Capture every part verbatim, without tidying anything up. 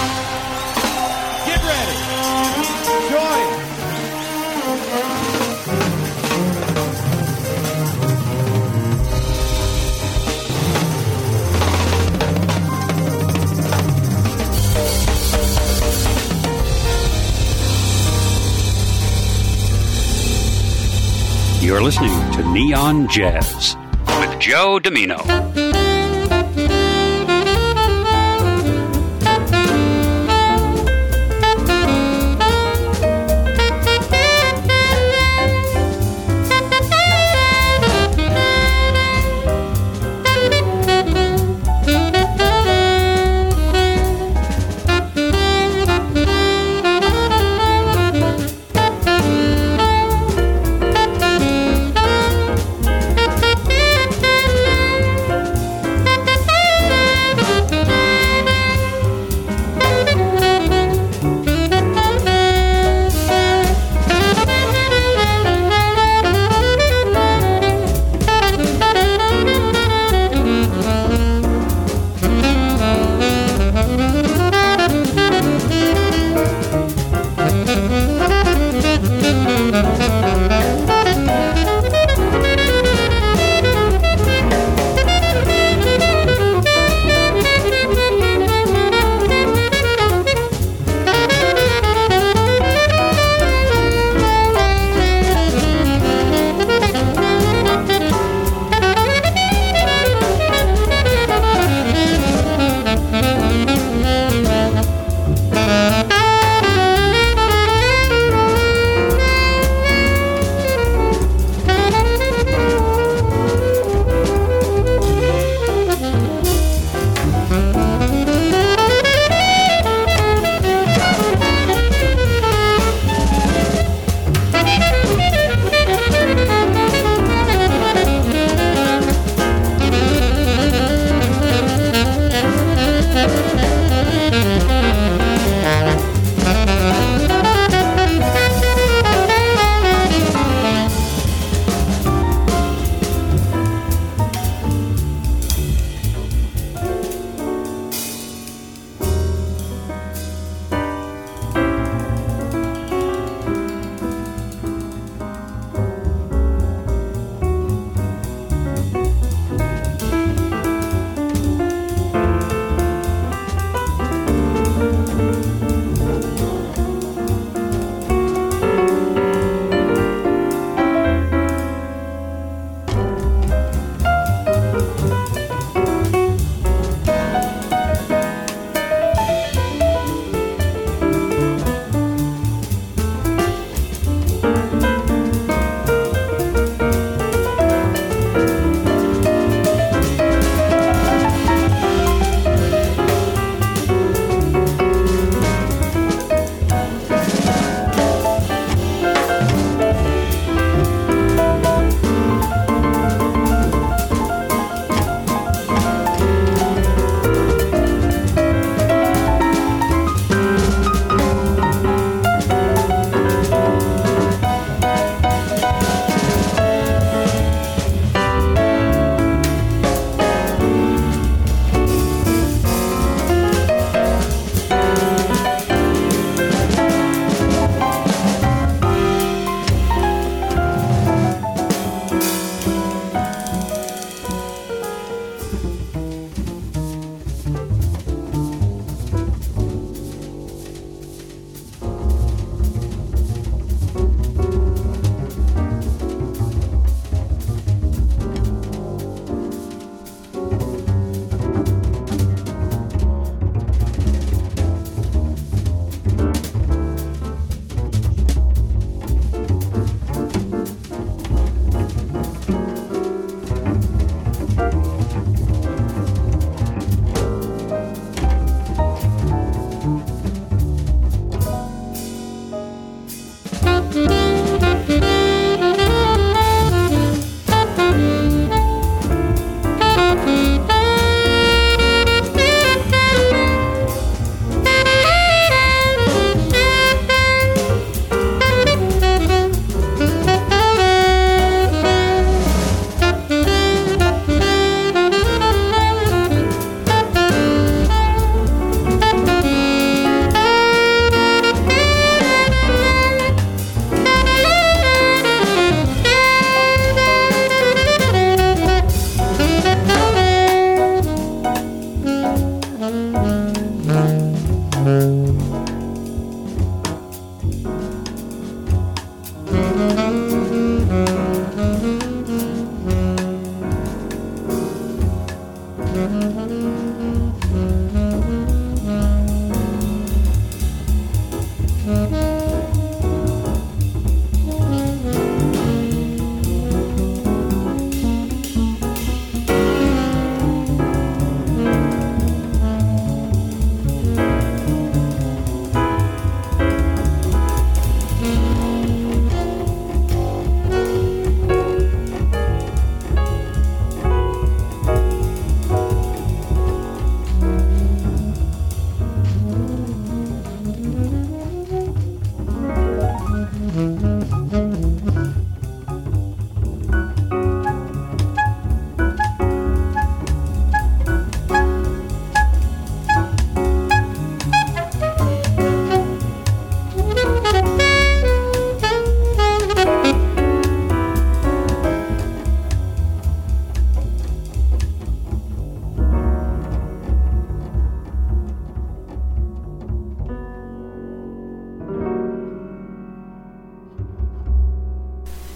Get ready. Join. You're listening to Neon Jazz with Joe Domino.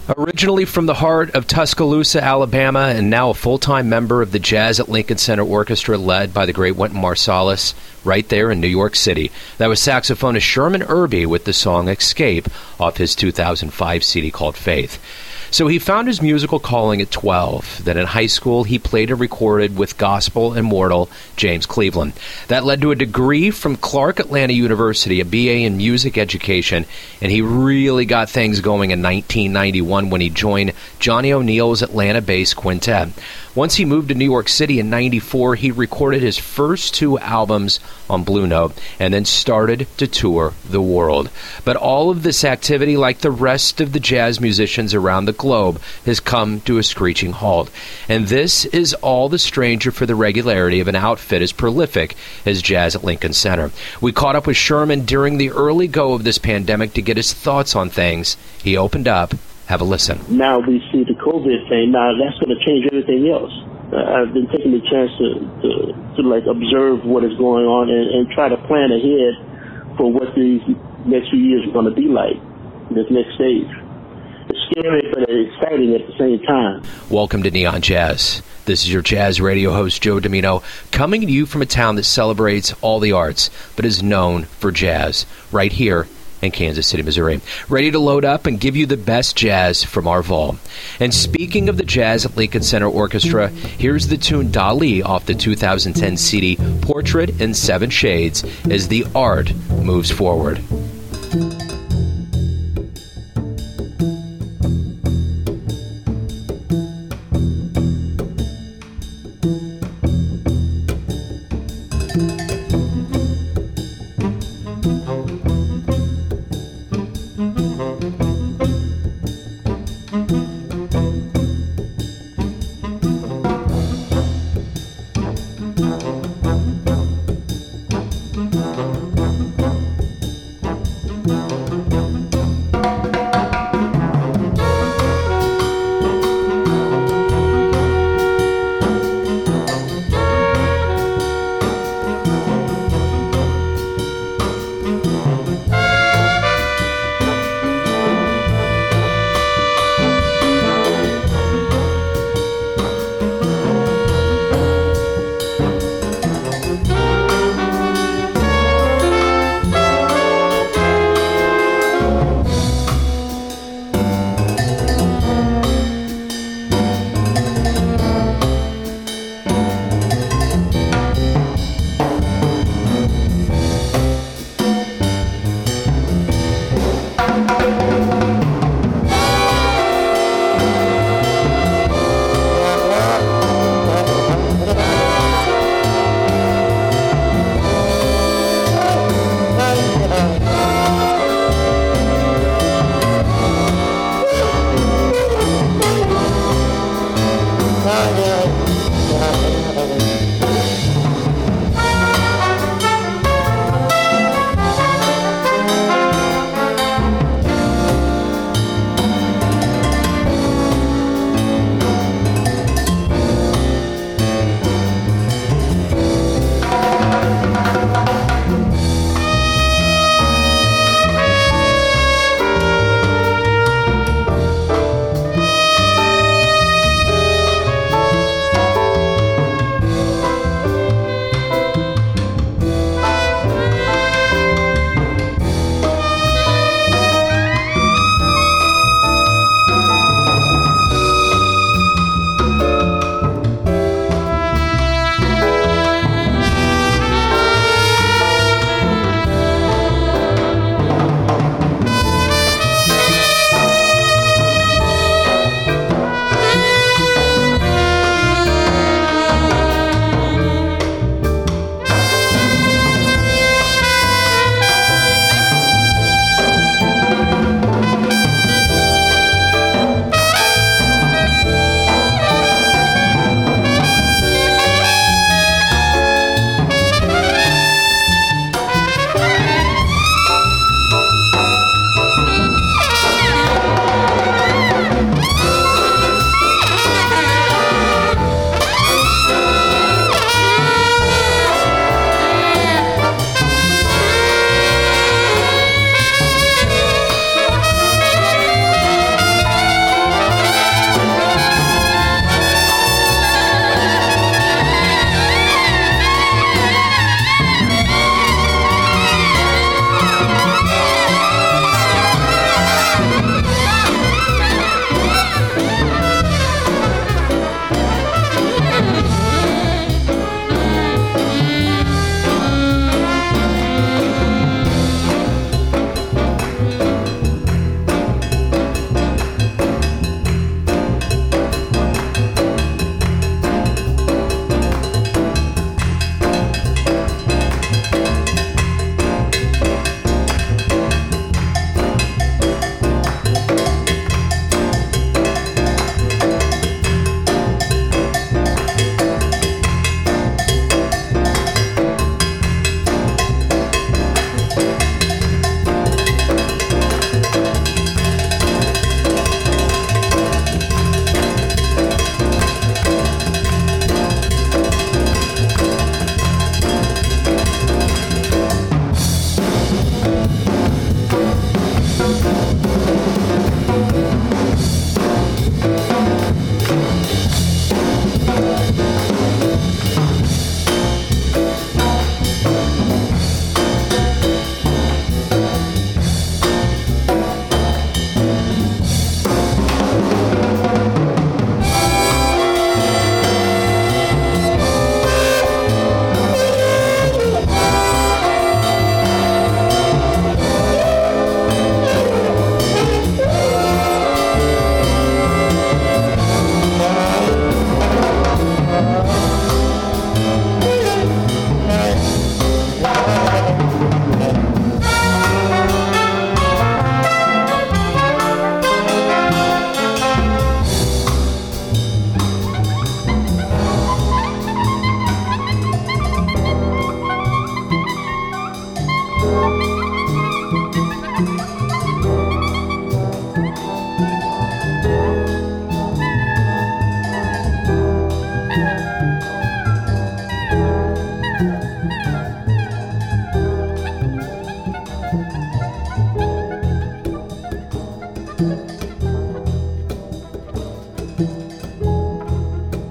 Originally from the heart of Tuscaloosa, Alabama, and now a full-time member of the Jazz at Lincoln Center Orchestra led by the great Wynton Marsalis, right there in New York City. That was saxophonist Sherman Irby with the song Escape off his two thousand five C D called Faith. So he found his musical calling at twelve. Then in high school, he played and recorded with gospel immortal James Cleveland. That led to a degree from Clark Atlanta University, a B A in music education, and he really got things going in nineteen ninety-one when he joined Johnny O'Neill's Atlanta-based quintet. Once he moved to New York City in ninety-four, he recorded his first two albums on Blue Note and then started to tour the world. But all of this activity, like the rest of the jazz musicians around the globe, has come to a screeching halt. And this is all the stranger for the regularity of an outfit as prolific as Jazz at Lincoln Center. We caught up with Sherman during the early go of this pandemic to get his thoughts on things. He opened up. Have a listen. Now we see the COVID thing. Now that's going to change everything else. Uh, I've been taking the chance to, to, to like observe what is going on and, and try to plan ahead for what these next few years are going to be like, this next stage. It's scary, but it's exciting at the same time. Welcome to Neon Jazz. This is your jazz radio host, Joe Domino, coming to you from a town that celebrates all the arts, but is known for jazz, right here in Kansas City, Missouri. Ready to load up and give you the best jazz from our vault. And speaking of the Jazz at Lincoln Center Orchestra, here's the tune Dali off the two thousand ten C D Portrait in Seven Shades as the art moves forward.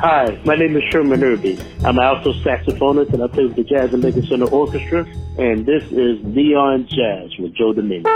Hi, my name is Sherman Irby. I'm an alto saxophonist, and I play with the Jazz at Lincoln Center Orchestra. And this is Neon Jazz with Joe Dominion.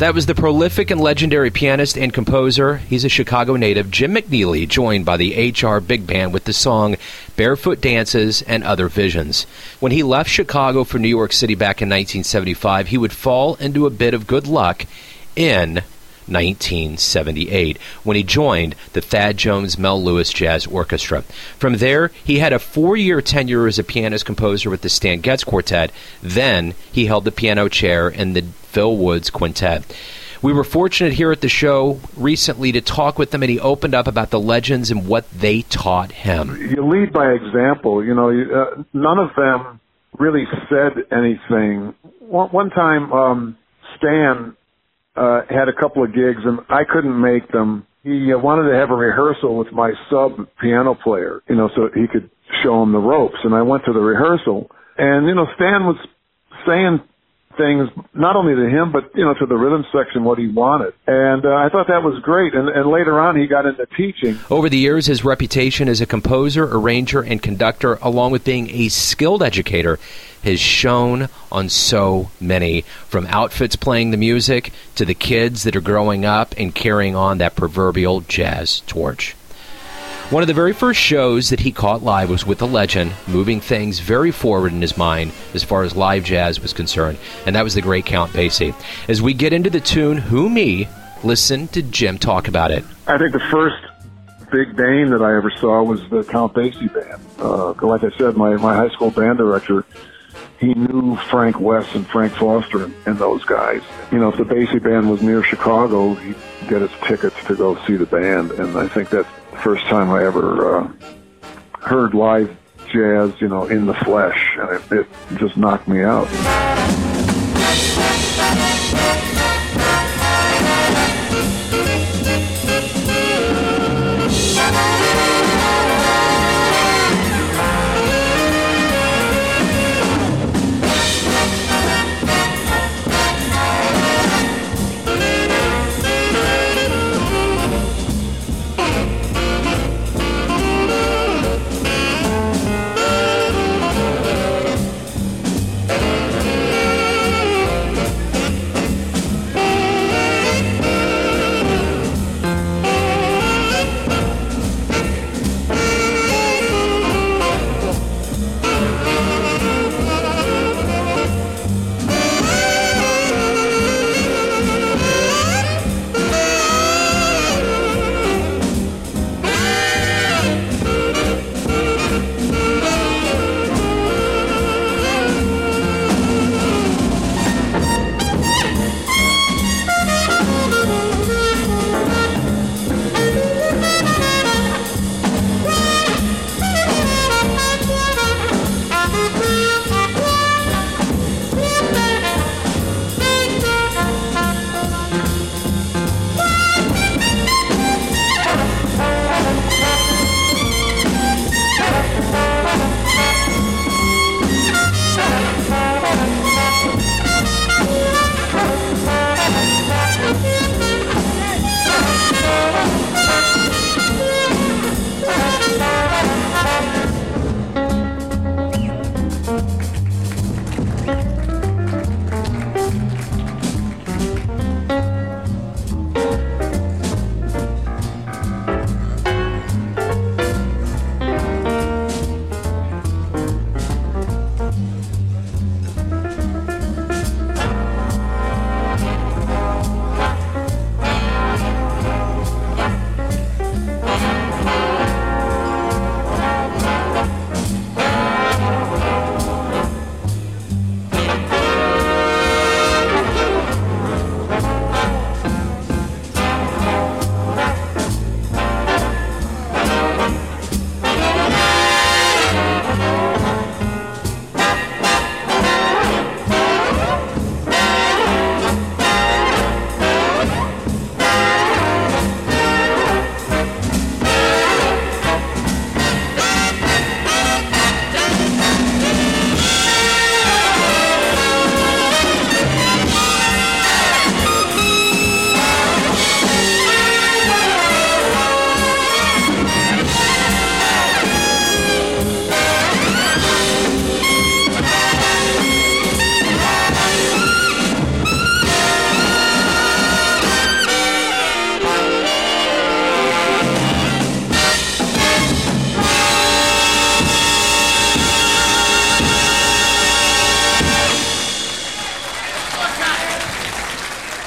That was the prolific and legendary pianist and composer, he's a Chicago native, Jim McNeely, joined by the H R Big Band with the song Barefoot Dances and Other Visions. When he left Chicago for New York City back in nineteen seventy-five, he would fall into a bit of good luck in nineteen seventy-eight, when he joined the Thad Jones Mel Lewis Jazz Orchestra. From there, he had a four-year tenure as a pianist-composer with the Stan Getz Quartet. Then, he held the piano chair in the Phil Woods Quintet. We were fortunate here at the show recently to talk with him, and he opened up about the legends and what they taught him. You lead by example. You know, you, uh, none of them really said anything. One, one time, um, Stan uh, had a couple of gigs, and I couldn't make them. He uh, wanted to have a rehearsal with my sub piano player, you know, so he could show him the ropes. And I went to the rehearsal, and, you know, Stan was saying things not only to him, but, you know, to the rhythm section, what he wanted. And uh, I thought that was great. And, and later on, he got into teaching. Over the years, his reputation as a composer, arranger, and conductor, along with being a skilled educator, has shown on so many, from outfits playing the music to the kids that are growing up and carrying on that proverbial jazz torch. One of the very first shows that he caught live was with the legend, moving things very forward in his mind as far as live jazz was concerned, and that was the great Count Basie. As we get into the tune Who Me, listen to Jim talk about it. I think the first big band that I ever saw was the Count Basie Band. Uh, like I said, my, my high school band director, he knew Frank West and Frank Foster and, and those guys. You know, if the Basie Band was near Chicago, he'd get us tickets to go see the band, and I think that's the first time I ever uh, heard live jazz, you know, in the flesh, and it, it just knocked me out.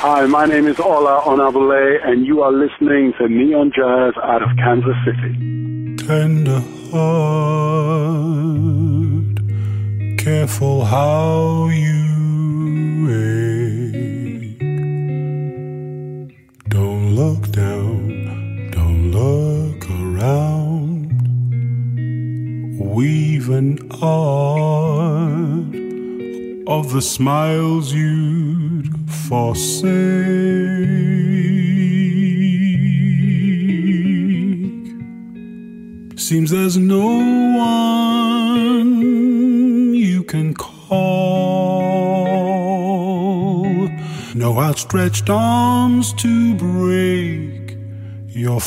Hi, my name is Ola Onabule, and you are listening to Neon Jazz out of Kansas City. Tender heart, careful how you ache. Don't look down, don't look around. Weave an art of the smiles you'd forsake. Seems there's no one you can call, no outstretched arms to break your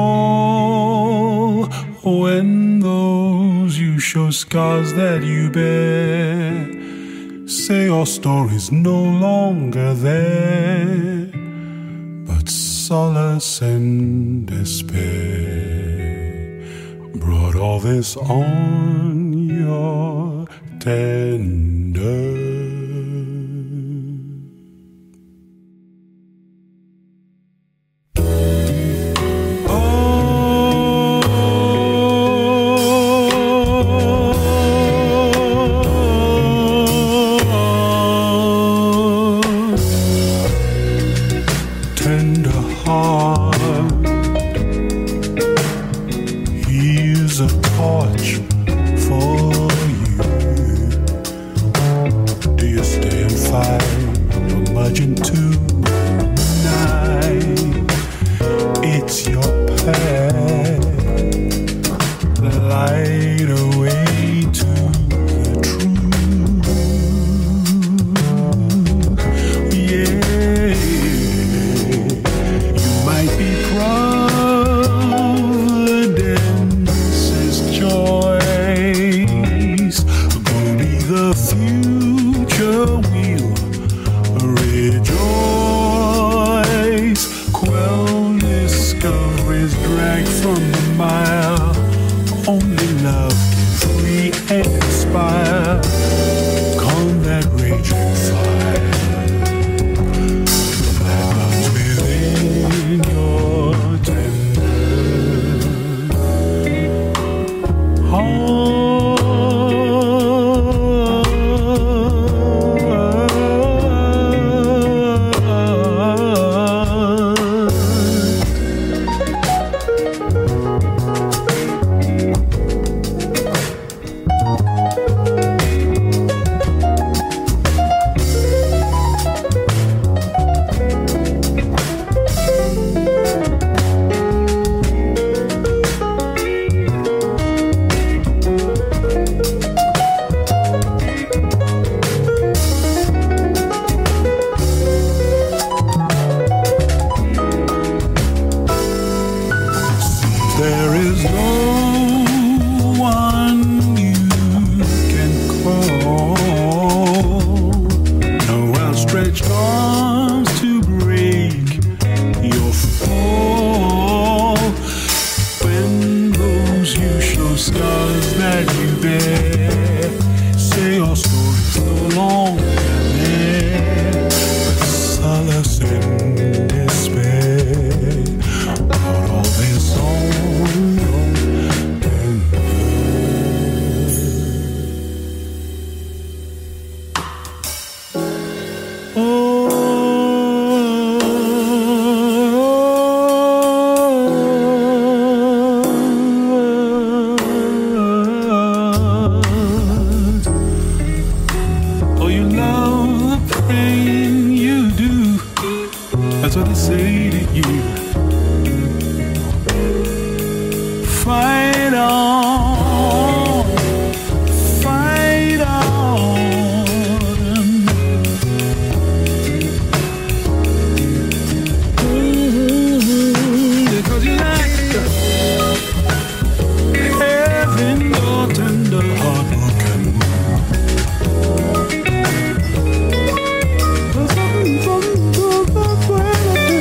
fall. When those you show scars that you bear say your story's no longer there, but solace and despair brought all this on your tender.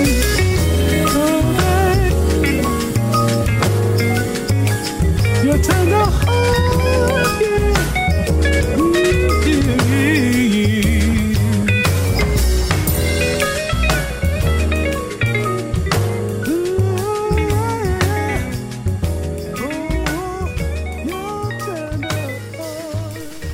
Your time.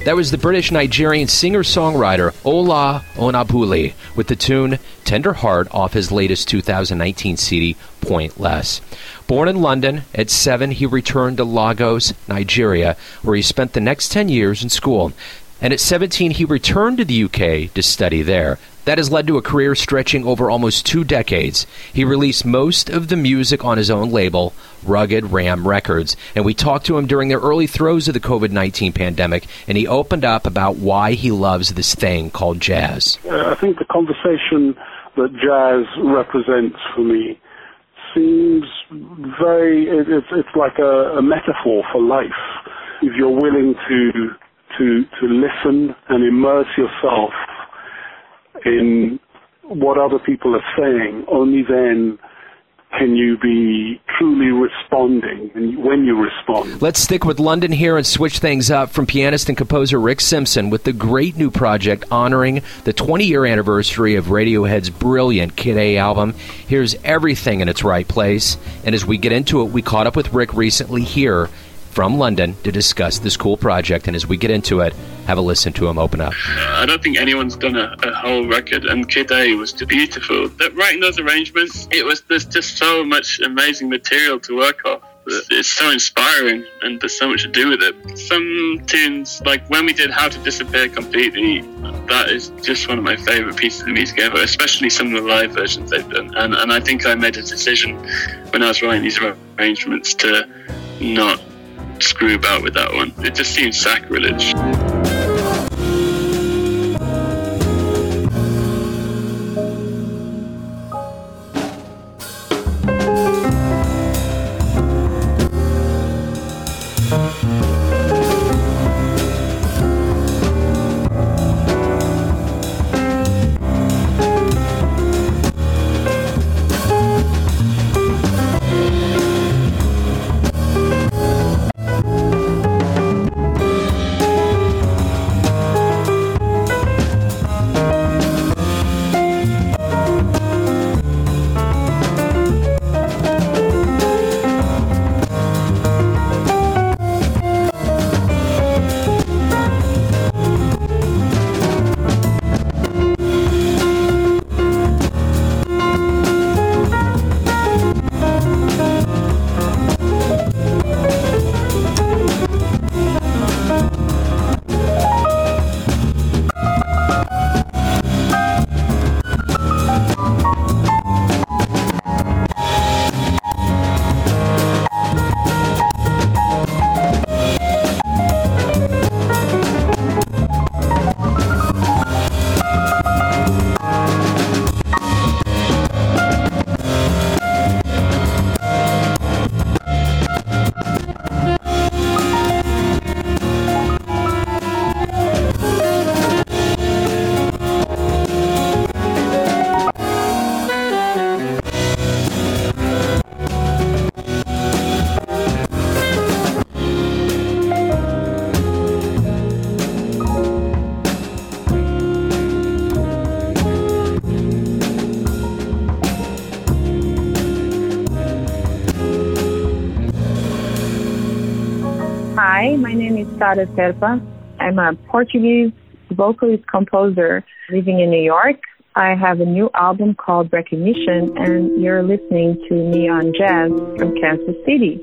That was the British-Nigerian singer-songwriter Ola Onabuli with the tune Tender Heart off his latest two thousand nineteen C D, Pointless. Born in London, at seven he returned to Lagos, Nigeria, where he spent the next ten years in school. And at seventeen he returned to the U K to study there. That has led to a career stretching over almost two decades. He released most of the music on his own label, Rugged Ram Records. And we talked to him during the early throes of the covid nineteen pandemic, and he opened up about why he loves this thing called jazz. Uh, I think the conversation that jazz represents for me seems very, it, it's, it's like a, a metaphor for life. If you're willing to, to, to listen and immerse yourself in what other people are saying, only then can you be truly responding, and when you respond. Let's stick with London here and switch things up from pianist and composer Rick Simpson with the great new project honoring the twenty-year anniversary of Radiohead's brilliant Kid A album. Here's everything in its right place. And as we get into it, we caught up with Rick recently here from London to discuss this cool project. And as we get into it, have a listen to him open up. I don't think anyone's done a, a whole record, and Kid A was beautiful. That writing those arrangements, it was there's just so much amazing material to work off. It's so inspiring, and there's so much to do with it. Some tunes, like when we did How to Disappear Completely, that is just one of my favourite pieces of music ever, especially some of the live versions they've done. And, and I think I made a decision when I was writing these arrangements to not screw about with that one. It just seems sacrilege. Hi, my name is Sara Serpa. I'm a Portuguese vocalist composer living in New York. I have a new album called Recognition, and you're listening to Neon Jazz from Kansas City.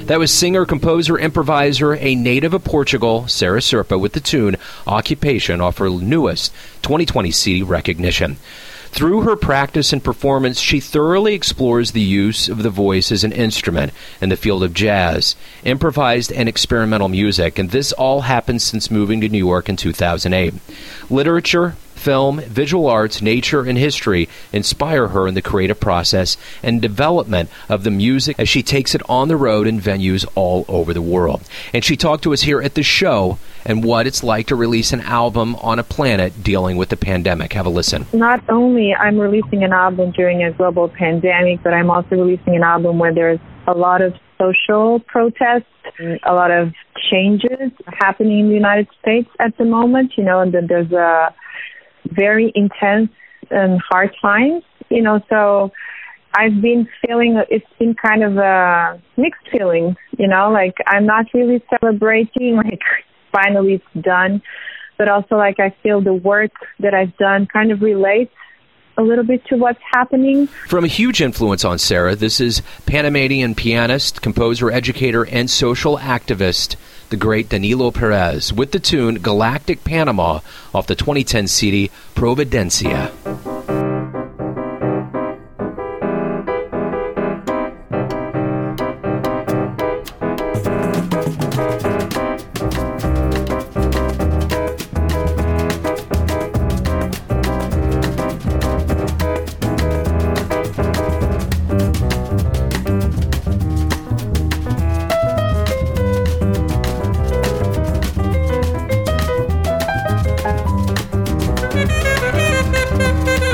That was singer, composer, improviser, a native of Portugal, Sarah Serpa, with the tune Occupation off her newest twenty twenty C D, Recognition. Through her practice and performance, she thoroughly explores the use of the voice as an instrument in the field of jazz, improvised and experimental music, and this all happened since moving to New York in two thousand eight. Literature, film, visual arts, nature, and history inspire her in the creative process and development of the music as she takes it on the road in venues all over the world. And she talked to us here at the show and what it's like to release an album on a planet dealing with the pandemic. Have a listen. Not only I'm releasing an album during a global pandemic, but I'm also releasing an album where there's a lot of social protests, a lot of changes happening in the United States at the moment. You know, and there's a very intense and hard times, you know, so I've been feeling, it's been kind of a mixed feelings, you know, like I'm not really celebrating, like finally it's done, but also like I feel the work that I've done kind of relates a little bit to what's happening. From a huge influence on Sarah, this is Panamanian pianist, composer, educator, and social activist, the great Danilo Perez, with the tune Galactic Panama off the twenty ten C D Providencia. Thank you.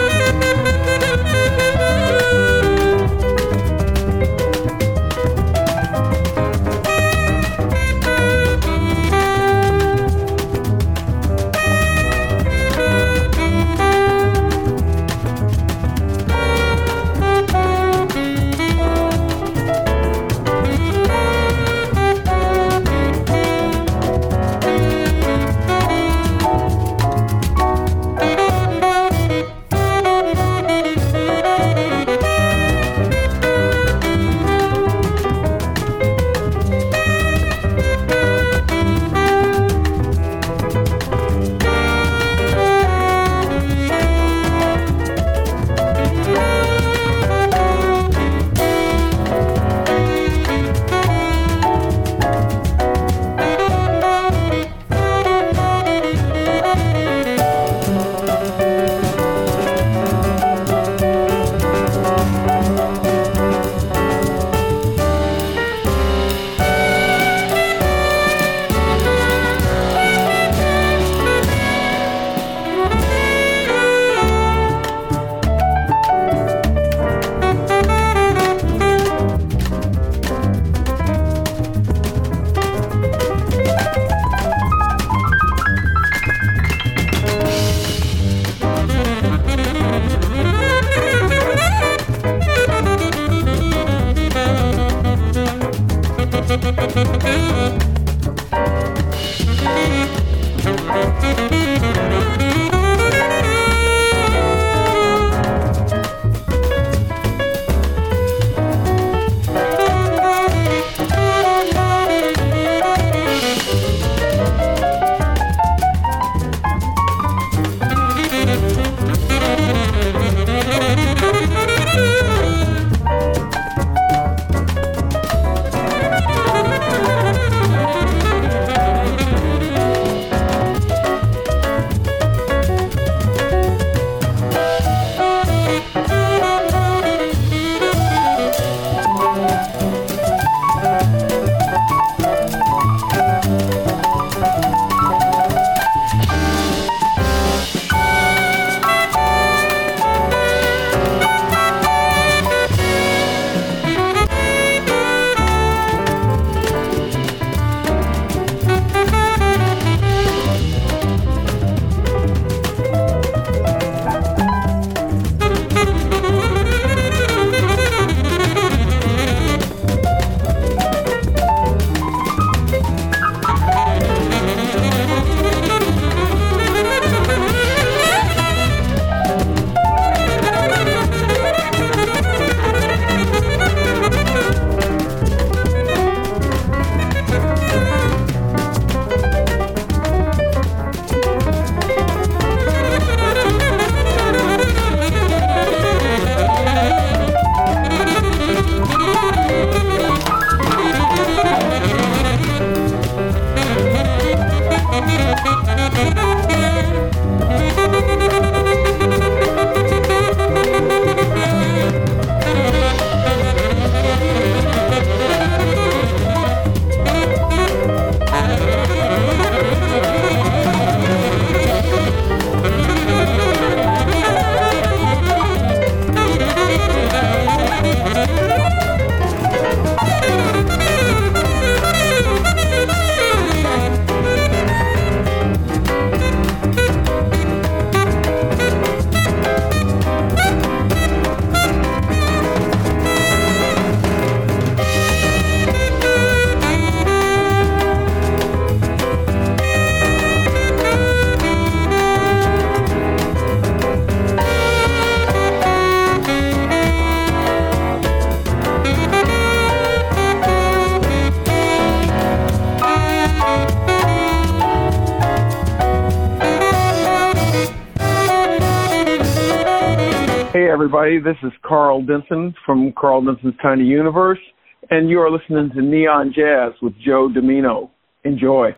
everybody. This is Carl Denson from Carl Denson's Tiny Universe, and you are listening to Neon Jazz with Joe Domino. Enjoy.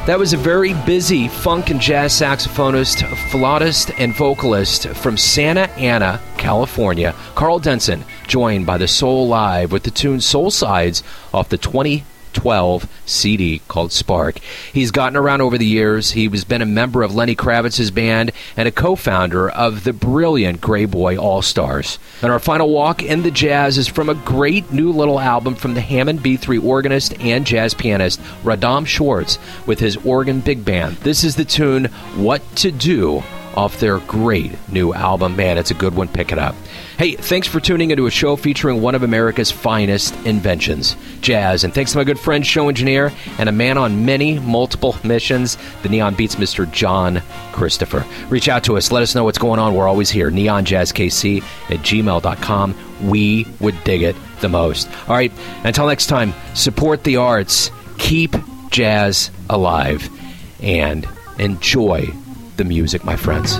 That was a very busy funk and jazz saxophonist, flautist, and vocalist from Santa Ana, California, Carl Denson, joined by the Soul Live with the tune Soul Sides off the twenty twelve C D called Spark. He's gotten around over the years. He has been a member of Lenny Kravitz's band and a co-founder of the brilliant Grey Boy All-Stars. And our final walk in the jazz is from a great new little album from the Hammond B three organist and jazz pianist Radom Schwartz with his organ big band. This is the tune What to Do off their great new album. Man, it's a good one. Pick it up. Hey, thanks for tuning into a show featuring one of America's finest inventions, jazz. And thanks to my good friend, show engineer, and a man on many, multiple missions, the Neon Beats, Mister John Christopher. Reach out to us. Let us know what's going on. We're always here. neon jazz k c at gmail dot com. We would dig it the most. All right, until next time, support the arts, keep jazz alive, and enjoy the music, my friends.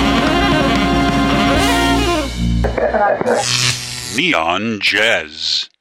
Neon Jazz.